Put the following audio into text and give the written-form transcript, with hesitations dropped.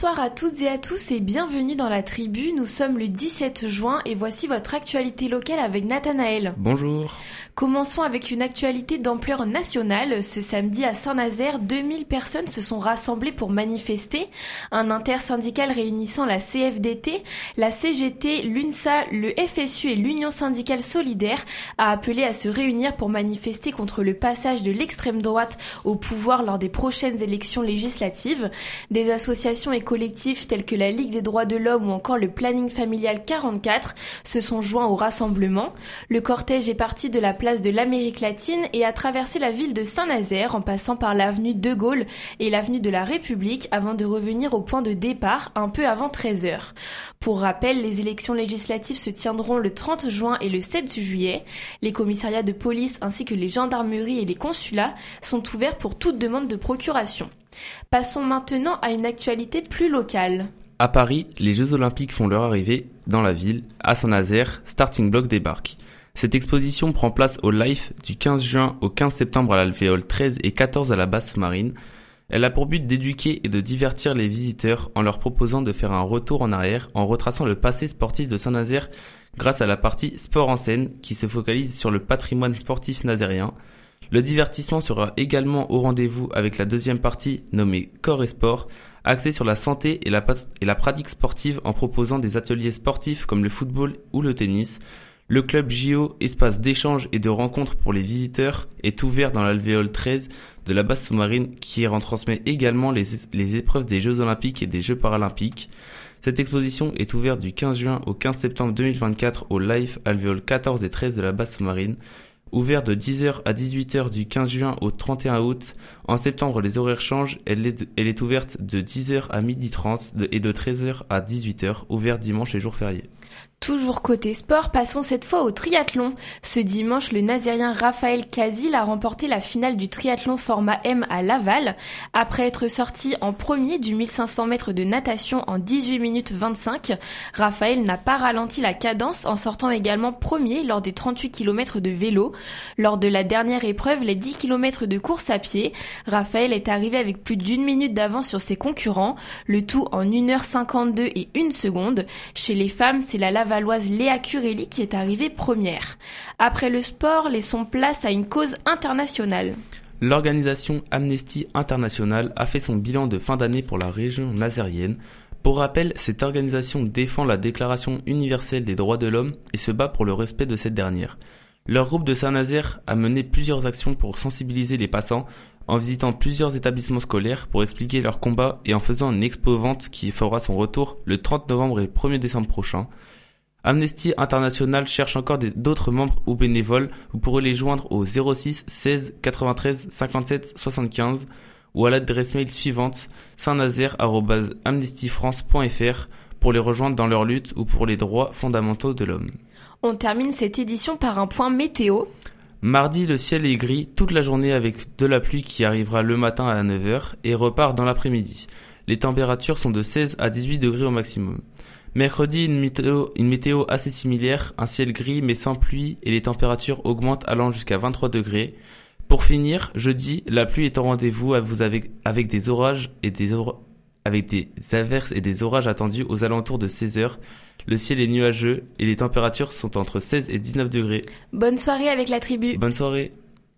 Bonsoir à toutes et à tous et bienvenue dans la tribu. Nous sommes le 17 juin et voici votre actualité locale avec Nathanaël. Bonjour. Commençons avec une actualité d'ampleur nationale. Ce samedi à Saint-Nazaire, 2000 personnes se sont rassemblées pour manifester. Un intersyndical réunissant la CFDT, la CGT, l'UNSA, le FSU et l'Union syndicale solidaire a appelé à se réunir pour manifester contre le passage de l'extrême droite au pouvoir lors des prochaines élections législatives. Des associations et collectifs tels que la Ligue des droits de l'homme ou encore le Planning familial 44 se sont joints au rassemblement. Le cortège est parti de la place de l'Amérique latine et a traversé la ville de Saint-Nazaire en passant par l'avenue de Gaulle et l'avenue de la République avant de revenir au point de départ un peu avant 13h. Pour rappel, les élections législatives se tiendront le 30 juin et le 7 juillet. Les commissariats de police ainsi que les gendarmeries et les consulats sont ouverts pour toute demande de procuration. Passons maintenant à une actualité plus locale. À Paris, les Jeux Olympiques font leur arrivée dans la ville. À Saint-Nazaire, Starting Block débarque. Cette exposition prend place au LIFE du 15 juin au 15 septembre à l'Alvéole 13 et 14 à la base sous-marine. Elle a pour but d'éduquer et de divertir les visiteurs en leur proposant de faire un retour en arrière en retraçant le passé sportif de Saint-Nazaire grâce à la partie sport en scène qui se focalise sur le patrimoine sportif nazérien. Le divertissement sera également au rendez-vous avec la deuxième partie nommée Corps et Sport, axée sur la santé et la pratique sportive en proposant des ateliers sportifs comme le football ou le tennis. Le club JO, espace d'échange et de rencontres pour les visiteurs, est ouvert dans l'alvéole 13 de la base sous-marine qui retransmet également les épreuves des Jeux Olympiques et des Jeux Paralympiques. Cette exposition est ouverte du 15 juin au 15 septembre 2024 au LIFE alvéole 14 et 13 de la base sous-marine. Ouvert de 10h à 18h du 15 juin au 31 août. En septembre, les horaires changent. Elle est ouverte de 10h à 12h30 et de 13h à 18h. Ouverte dimanche et jours fériés. Toujours côté sport, passons cette fois au triathlon. Ce dimanche, le Nazérien Raphaël Casil a remporté la finale du triathlon format M à Laval. Après être sorti en premier du 1500 mètres de natation en 18 minutes 25, Raphaël n'a pas ralenti la cadence en sortant également premier lors des 38 km de vélo. Lors de la dernière épreuve, les 10 km de course à pied, Raphaël est arrivé avec plus d'1 minute d'avance sur ses concurrents, le tout en 1h52 et 1 seconde. Chez les femmes, c'est la Lavalloise Léa Curelli qui est arrivée première. Après le sport, laissons place à une cause internationale. L'organisation Amnesty International a fait son bilan de fin d'année pour la région nazérienne. Pour rappel, cette organisation défend la Déclaration universelle des droits de l'homme et se bat pour le respect de cette dernière. Leur groupe de Saint-Nazaire a mené plusieurs actions pour sensibiliser les passants en visitant plusieurs établissements scolaires pour expliquer leur combat et en faisant une expo-vente qui fera son retour le 30 novembre et le 1er décembre prochain. Amnesty International cherche encore d'autres membres ou bénévoles. Vous pourrez les joindre au 06 16 93 57 75 ou à l'adresse mail suivante saintnazaire@amnestyfrance.fr pour les rejoindre dans leur lutte ou pour les droits fondamentaux de l'homme. On termine cette édition par un point météo. Mardi, le ciel est gris toute la journée avec de la pluie qui arrivera le matin à 9h et repart dans l'après-midi. Les températures sont de 16 à 18 degrés au maximum. Mercredi, une météo assez similaire, un ciel gris mais sans pluie et les températures augmentent allant jusqu'à 23 degrés. Pour finir, jeudi, la pluie est au rendez-vous avec des orages et avec des averses et des orages attendus aux alentours de 16h. Le ciel est nuageux et les températures sont entre 16 et 19 degrés. Bonne soirée avec la tribu. Bonne soirée.